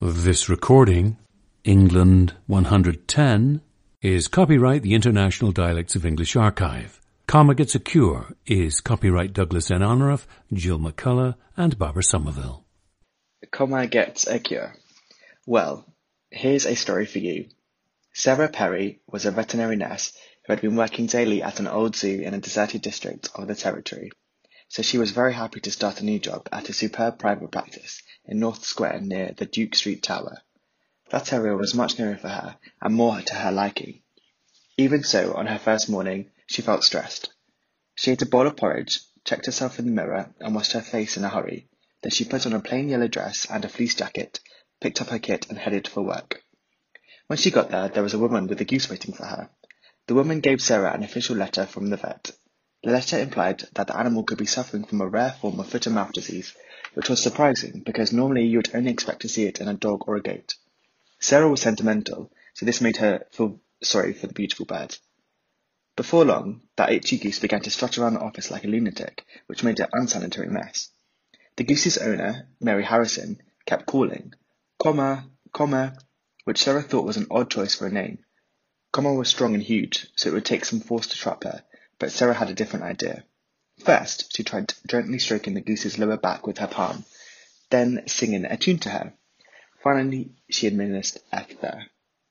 This recording, England 110, is copyright the International Dialects of English Archive. Comma Gets a Cure is copyright Douglas N. Honorath, Jill McCullough, and Barbara Somerville. Comma Gets a Cure. Well, here's a story for you. Sarah Perry was a veterinary nurse who had been working daily at an old zoo in a deserted district of the Territory. So she was very happy to start a new job at a superb private practice in North Square near the Duke Street Tower. That area was much nearer for her and more to her liking. Even so, on her first morning, she felt stressed. She ate a bowl of porridge, checked herself in the mirror and washed her face in a hurry. Then she put on a plain yellow dress and a fleece jacket, picked up her kit and headed for work. When she got there was a woman with a goose waiting for her. The woman gave Sarah an official letter from the vet. The letter implied that the animal could be suffering from a rare form of foot and mouth disease, which was surprising because normally you would only expect to see it in a dog or a goat. Sarah was sentimental, so this made her feel sorry for the beautiful bird. Before long, that itchy goose began to strut around the office like a lunatic, which made it an unsanitary mess. The goose's owner, Mary Harrison, kept calling, Comma, Comma, which Sarah thought was an odd choice for a name. Comma was strong and huge, so it would take some force to trap her, but Sarah had a different idea. First, she tried gently stroking the goose's lower back with her palm, then singing a tune to her. Finally, she administered ether.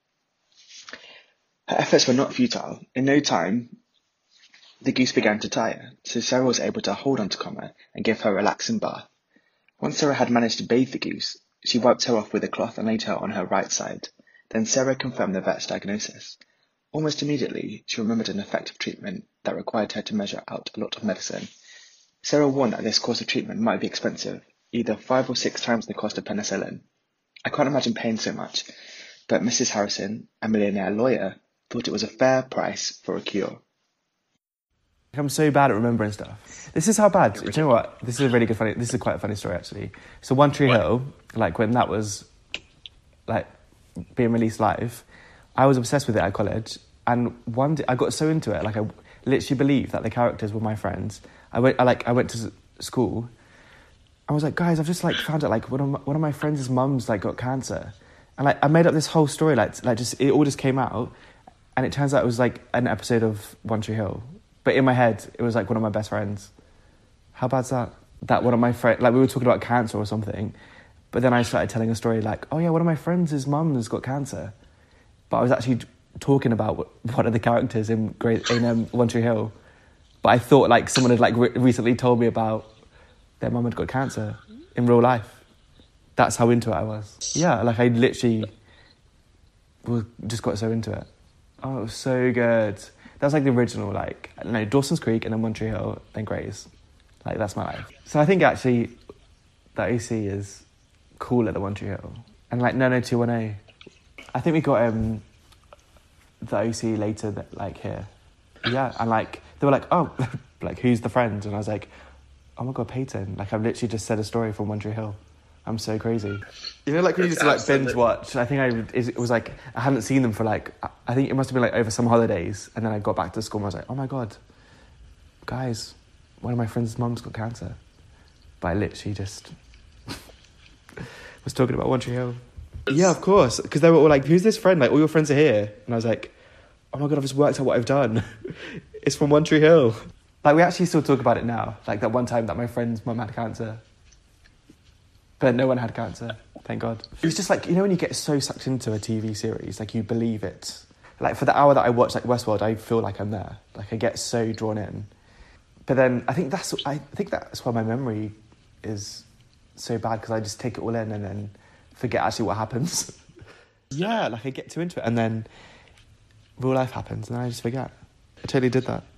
Her efforts were not futile. In no time, the goose began to tire, so Sarah was able to hold on to Comma and give her a relaxing bath. Once Sarah had managed to bathe the goose, she wiped her off with a cloth and laid her on her right side. Then Sarah confirmed the vet's diagnosis. Almost immediately, she remembered an effective treatment that required her to measure out a lot of medicine. Sarah warned that this course of treatment might be expensive, either 5 or 6 times the cost of penicillin. I can't imagine paying so much, but Mrs. Harrison, a millionaire lawyer, thought it was a fair price for a cure. I'm so bad at remembering stuff. This is how bad. Do you know what? This is quite a funny story, actually. So One Tree Hill, when that was, being released live, I was obsessed with it at college. And one day, I got so into it, I literally believed that the characters were my friends. I went to school. I was like, guys, I've just found out one of my friends' mums got cancer. And I made up this whole story, it all just came out. And it turns out it was an episode of One Tree Hill. But in my head, it was one of my best friends. How bad's that? That one of my friends, we were talking about cancer or something. But then I started telling a story oh yeah, one of my friends' mum has got cancer. But I was actually talking about one of the characters in One Tree Hill. But I thought someone had recently told me about their mum had got cancer in real life. That's how into it I was. Yeah, I literally just got so into it. Oh, it was so good. That's the original, Dawson's Creek and then One Tree Hill, then Grays. That's my life. So I think actually that OC is cooler than One Tree Hill. And 90210. I think we got the OC later, here. Yeah, and they were oh, who's the friend? And I was oh my God, Peyton. I've literally just said a story from One Tree Hill. I'm so crazy. You know, when you used to binge watch. I think it was I hadn't seen them for I think it must have been over some holidays, and then I got back to school and I was oh my God, guys, one of my friends' mums got cancer. But I literally just was talking about One Tree Hill. Yeah, of course, because they were all who's this friend? All your friends are here, and I was oh my God, I've just worked out what I've done. It's from One Tree Hill. We actually still talk about it now. That one time that my friend's mum had cancer. But no one had cancer, thank God. It was just when you get so sucked into a TV series, you believe it. For the hour that I watch Westworld, I feel I'm there. I get so drawn in. But then I think that's why my memory is so bad, because I just take it all in and then forget actually what happens. Yeah, I get too into it and then real life happens and then I just forget. I totally did that.